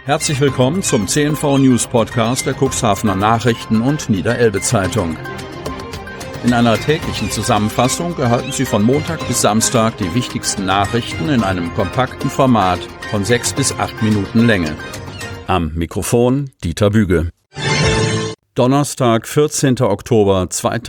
Herzlich willkommen zum CNV News Podcast der Cuxhavener Nachrichten und Niederelbe Zeitung. In einer täglichen Zusammenfassung erhalten Sie von Montag bis Samstag die wichtigsten Nachrichten in einem kompakten Format von 6 bis 8 Minuten Länge. Am Mikrofon Dieter Büge. Donnerstag, 14. Oktober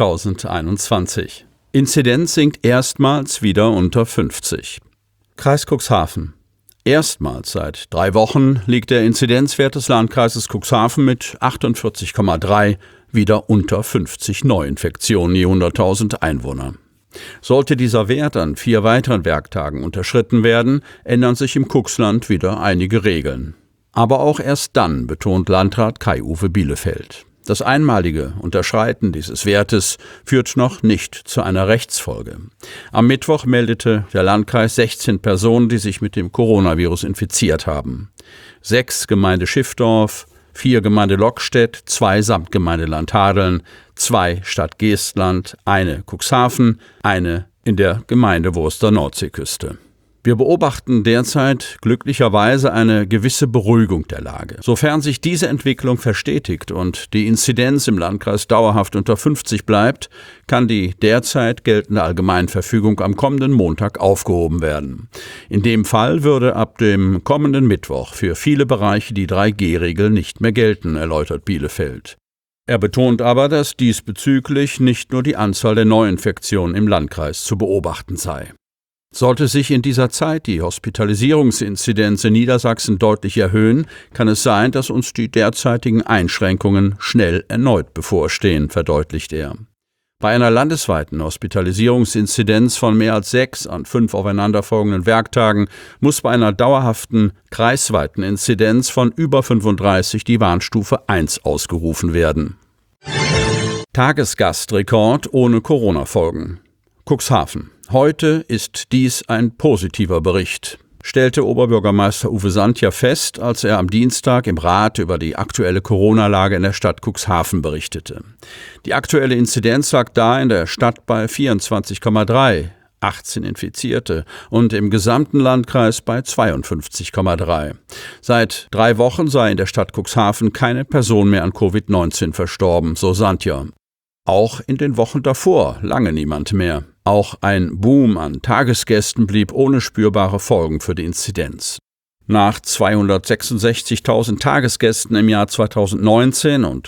2021. Inzidenz sinkt erstmals wieder unter 50. Kreis Cuxhaven. Erstmals seit 3 Wochen liegt der Inzidenzwert des Landkreises Cuxhaven mit 48,3 wieder unter 50 Neuinfektionen je 100.000 Einwohner. Sollte dieser Wert an 4 weiteren Werktagen unterschritten werden, ändern sich im Cuxland wieder einige Regeln. Aber auch erst dann, betont Landrat Kai-Uwe Bielefeld. Das einmalige Unterschreiten dieses Wertes führt noch nicht zu einer Rechtsfolge. Am Mittwoch meldete der Landkreis 16 Personen, die sich mit dem Coronavirus infiziert haben. 6 Gemeinde Schiffdorf, 4 Gemeinde Lockstedt, 2 Samtgemeinde Landhadeln, 2 Stadt Geestland, 1 Cuxhaven, 1 in der Gemeinde Wurster Nordseeküste. Wir beobachten derzeit glücklicherweise eine gewisse Beruhigung der Lage. Sofern sich diese Entwicklung verstetigt und die Inzidenz im Landkreis dauerhaft unter 50 bleibt, kann die derzeit geltende Allgemeinverfügung am kommenden Montag aufgehoben werden. In dem Fall würde ab dem kommenden Mittwoch für viele Bereiche die 3G-Regel nicht mehr gelten, erläutert Bielefeld. Er betont aber, dass diesbezüglich nicht nur die Anzahl der Neuinfektionen im Landkreis zu beobachten sei. Sollte sich in dieser Zeit die Hospitalisierungsinzidenz in Niedersachsen deutlich erhöhen, kann es sein, dass uns die derzeitigen Einschränkungen schnell erneut bevorstehen, verdeutlicht er. Bei einer landesweiten Hospitalisierungsinzidenz von mehr als 6 an 5 aufeinanderfolgenden Werktagen muss bei einer dauerhaften kreisweiten Inzidenz von über 35 die Warnstufe 1 ausgerufen werden. Tagesgastrekord ohne Corona-Folgen. Cuxhaven. Heute ist dies ein positiver Bericht, stellte Oberbürgermeister Uwe Sandja fest, als er am Dienstag im Rat über die aktuelle Corona-Lage in der Stadt Cuxhaven berichtete. Die aktuelle Inzidenz lag da in der Stadt bei 24,3, 18 Infizierte und im gesamten Landkreis bei 52,3. Seit 3 Wochen sei in der Stadt Cuxhaven keine Person mehr an Covid-19 verstorben, so Sandja. Auch in den Wochen davor lange niemand mehr. Auch ein Boom an Tagesgästen blieb ohne spürbare Folgen für die Inzidenz. Nach 266.000 Tagesgästen im Jahr 2019 und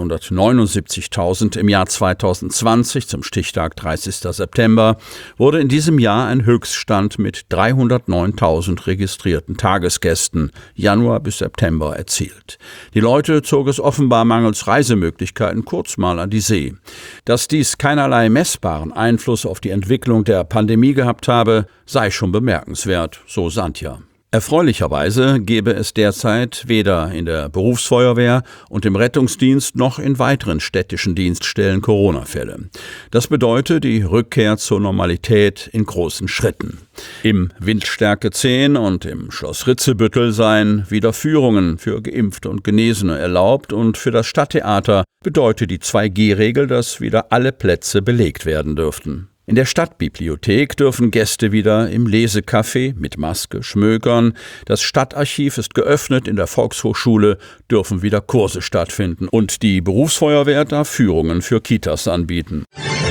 279.000 im Jahr 2020 zum Stichtag 30. September wurde in diesem Jahr ein Höchststand mit 309.000 registrierten Tagesgästen Januar bis September erzielt. Die Leute zog es offenbar mangels Reisemöglichkeiten kurz mal an die See. Dass dies keinerlei messbaren Einfluss auf die Entwicklung der Pandemie gehabt habe, sei schon bemerkenswert, so Sandja. Erfreulicherweise gebe es derzeit weder in der Berufsfeuerwehr und im Rettungsdienst noch in weiteren städtischen Dienststellen Corona-Fälle. Das bedeutet die Rückkehr zur Normalität in großen Schritten. Im Windstärke 10 und im Schloss Ritzebüttel seien wieder Führungen für Geimpfte und Genesene erlaubt und für das Stadttheater bedeutet die 2G-Regel, dass wieder alle Plätze belegt werden dürften. In der Stadtbibliothek dürfen Gäste wieder im Lesecafé mit Maske schmökern. Das Stadtarchiv ist geöffnet, in der Volkshochschule dürfen wieder Kurse stattfinden und die Berufsfeuerwehr darf Führungen für Kitas anbieten.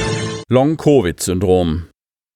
Long-Covid-Syndrom.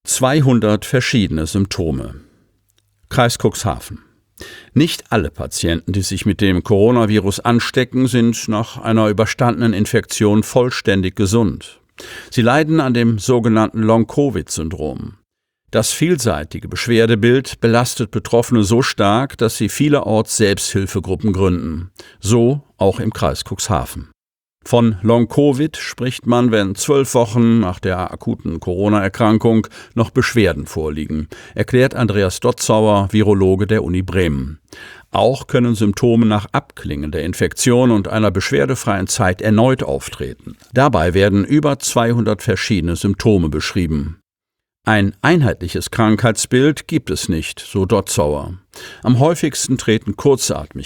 200 verschiedene Symptome. Kreis Cuxhaven. Nicht alle Patienten, die sich mit dem Coronavirus anstecken, sind nach einer überstandenen Infektion vollständig gesund. Sie leiden an dem sogenannten Long-Covid-Syndrom. Das vielseitige Beschwerdebild belastet Betroffene so stark, dass sie vielerorts Selbsthilfegruppen gründen. So auch im Kreis Cuxhaven. Von Long-Covid spricht man, wenn 12 Wochen nach der akuten Corona-Erkrankung noch Beschwerden vorliegen, erklärt Andreas Dotzauer, Virologe der Uni Bremen. Auch können Symptome nach Abklingen der Infektion und einer beschwerdefreien Zeit erneut auftreten. Dabei werden über 200 verschiedene Symptome beschrieben. Ein einheitliches Krankheitsbild gibt es nicht, so Dotzauer. Am häufigsten treten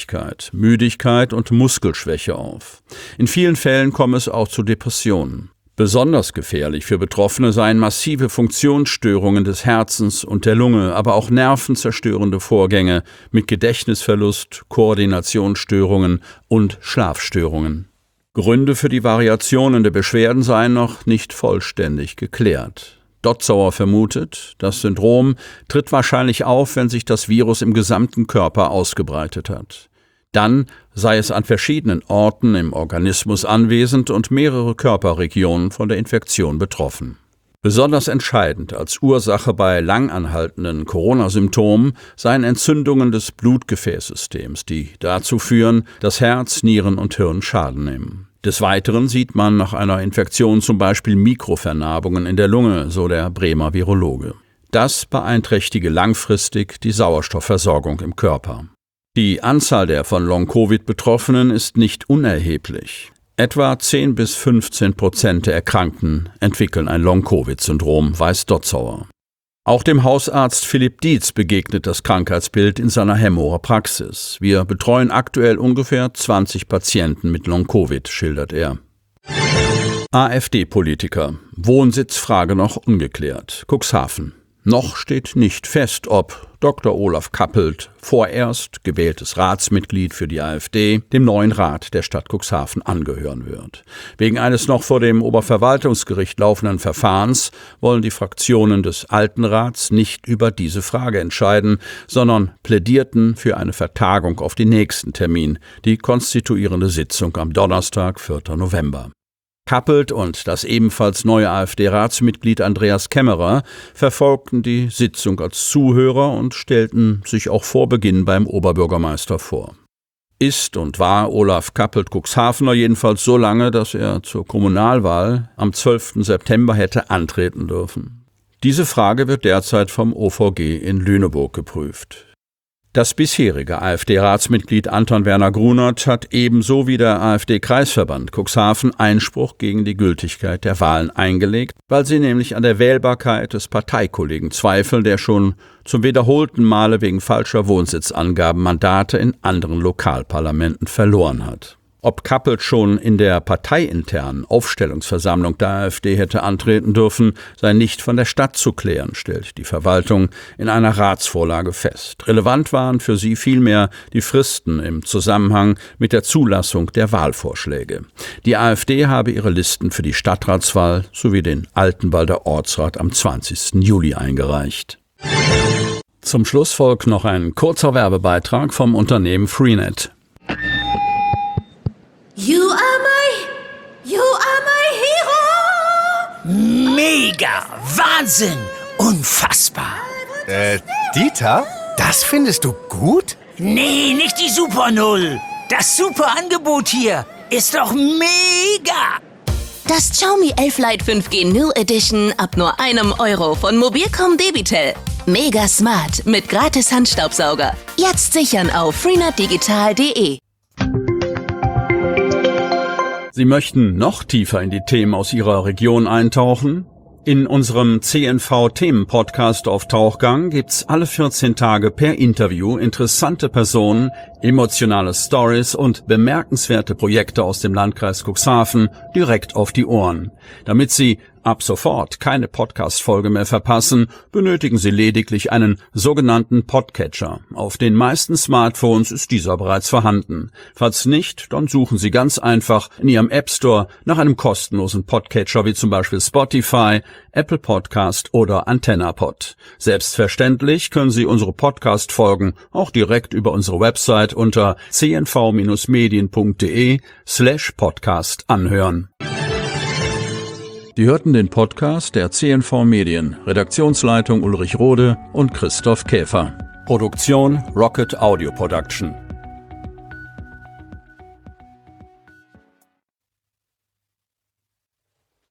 Kurzatmigkeit, Müdigkeit und Muskelschwäche auf. In vielen Fällen kommt es auch zu Depressionen. Besonders gefährlich für Betroffene seien massive Funktionsstörungen des Herzens und der Lunge, aber auch nervenzerstörende Vorgänge mit Gedächtnisverlust, Koordinationsstörungen und Schlafstörungen. Gründe für die Variationen der Beschwerden seien noch nicht vollständig geklärt. Dotzauer vermutet, das Syndrom tritt wahrscheinlich auf, wenn sich das Virus im gesamten Körper ausgebreitet hat. Dann sei es an verschiedenen Orten im Organismus anwesend und mehrere Körperregionen von der Infektion betroffen. Besonders entscheidend als Ursache bei langanhaltenden Corona-Symptomen seien Entzündungen des Blutgefäßsystems, die dazu führen, dass Herz, Nieren und Hirn Schaden nehmen. Des Weiteren sieht man nach einer Infektion zum Beispiel Mikrovernarbungen in der Lunge, so der Bremer Virologe. Das beeinträchtige langfristig die Sauerstoffversorgung im Körper. Die Anzahl der von Long-Covid-Betroffenen ist nicht unerheblich. Etwa 10-15% der Erkrankten entwickeln ein Long-Covid-Syndrom, weiß Dotzauer. Auch dem Hausarzt Philipp Dietz begegnet das Krankheitsbild in seiner Hemmorer Praxis. Wir betreuen aktuell ungefähr 20 Patienten mit Long-Covid, schildert er. AfD-Politiker. Wohnsitzfrage noch ungeklärt. Cuxhaven. Noch steht nicht fest, ob Dr. Olaf Kappelt, vorerst gewähltes Ratsmitglied für die AfD, dem neuen Rat der Stadt Cuxhaven angehören wird. Wegen eines noch vor dem Oberverwaltungsgericht laufenden Verfahrens wollen die Fraktionen des Alten Rats nicht über diese Frage entscheiden, sondern plädierten für eine Vertagung auf den nächsten Termin, die konstituierende Sitzung am Donnerstag, 4. November. Kappelt und das ebenfalls neue AfD-Ratsmitglied Andreas Kämmerer verfolgten die Sitzung als Zuhörer und stellten sich auch vor Beginn beim Oberbürgermeister vor. Ist und war Olaf Kappelt Cuxhavener jedenfalls so lange, dass er zur Kommunalwahl am 12. September hätte antreten dürfen. Diese Frage wird derzeit vom OVG in Lüneburg geprüft. Das bisherige AfD-Ratsmitglied Anton Werner Grunert hat ebenso wie der AfD-Kreisverband Cuxhaven Einspruch gegen die Gültigkeit der Wahlen eingelegt, weil sie nämlich an der Wählbarkeit des Parteikollegen zweifeln, der schon zum wiederholten Male wegen falscher Wohnsitzangaben Mandate in anderen Lokalparlamenten verloren hat. Ob Kappelt schon in der parteiinternen Aufstellungsversammlung der AfD hätte antreten dürfen, sei nicht von der Stadt zu klären, stellt die Verwaltung in einer Ratsvorlage fest. Relevant waren für sie vielmehr die Fristen im Zusammenhang mit der Zulassung der Wahlvorschläge. Die AfD habe ihre Listen für die Stadtratswahl sowie den Altenwalder Ortsrat am 20. Juli eingereicht. Zum Schluss folgt noch ein kurzer Werbebeitrag vom Unternehmen Freenet. You are my hero! Mega! Wahnsinn! Unfassbar! Dieter? Das findest du gut? Nee, nicht die Super Null! Das super Angebot hier ist doch mega! Das Xiaomi 11 Lite 5G New Edition ab nur €1 von Mobilcom Debitel. Mega smart mit gratis Handstaubsauger. Jetzt sichern auf freenetdigital.de. Sie möchten noch tiefer in die Themen aus Ihrer Region eintauchen? In unserem CNV-Themen-Podcast auf Tauchgang gibt's alle 14 Tage per Interview interessante Personen, emotionale Stories und bemerkenswerte Projekte aus dem Landkreis Cuxhaven direkt auf die Ohren. Damit Sie ab sofort keine Podcast-Folge mehr verpassen, benötigen Sie lediglich einen sogenannten Podcatcher. Auf den meisten Smartphones ist dieser bereits vorhanden. Falls nicht, dann suchen Sie ganz einfach in Ihrem App Store nach einem kostenlosen Podcatcher wie zum Beispiel Spotify, Apple Podcast oder AntennaPod. Selbstverständlich können Sie unsere Podcast-Folgen auch direkt über unsere Website unter cnv-medien.de/podcast anhören. Die hörten den Podcast der CNV Medien, Redaktionsleitung Ulrich Rode und Christoph Käfer. Produktion Rocket Audio Production.